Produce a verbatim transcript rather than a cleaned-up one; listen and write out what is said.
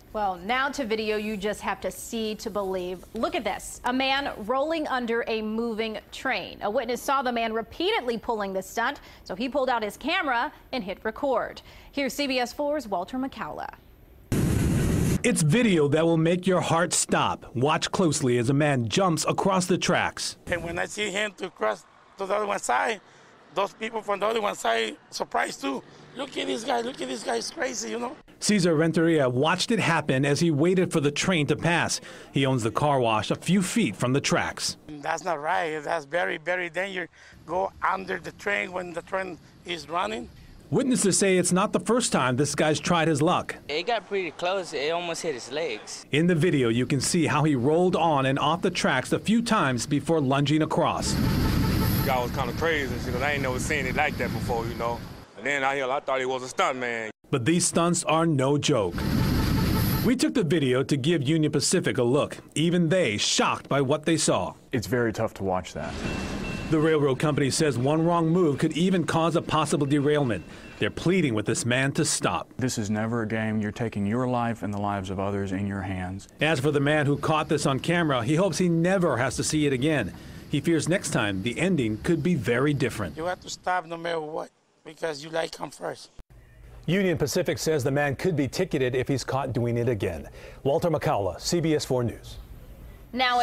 Well, now to video you just have to see to believe. Look at this. A man rolling under a moving train. A witness saw the man repeatedly pulling the stunt, so he pulled out his camera and hit record. Here's C B S four's Walter McCalla. It's video that will make your heart stop. Watch closely as a man jumps across the tracks. And when I see him to cross to the other one side, those people from the other one side surprised too. Look at this guy, look at this guy, he's crazy, you know. Cesar Renteria watched it happen as he waited for the train to pass. He owns the car wash a few feet from the tracks. That's not right. That's very, very dangerous. Go under the train when the train is running. Witnesses say it's not the first time this guy's tried his luck. It got pretty close. It almost hit his legs. In the video, you can see how he rolled on and off the tracks a few times before lunging across. The guy was kind of crazy because I ain't never seen it like that before, you know. And then I, I thought he was a stunt man. But these stunts are no joke. We took the video to give Union Pacific a look. Even they shocked by what they saw. It's very tough to watch that. The railroad company says one wrong move could even cause a possible derailment. They're pleading with this man to stop. This is never a game. You're taking your life and the lives of others in your hands. As for the man who caught this on camera, he hopes he never has to see it again. He fears next time the ending could be very different. You have to stop no matter what, because you like him first. Union Pacific says the man could be ticketed if he's caught doing it again. Walter McCalla, C B S four News. Now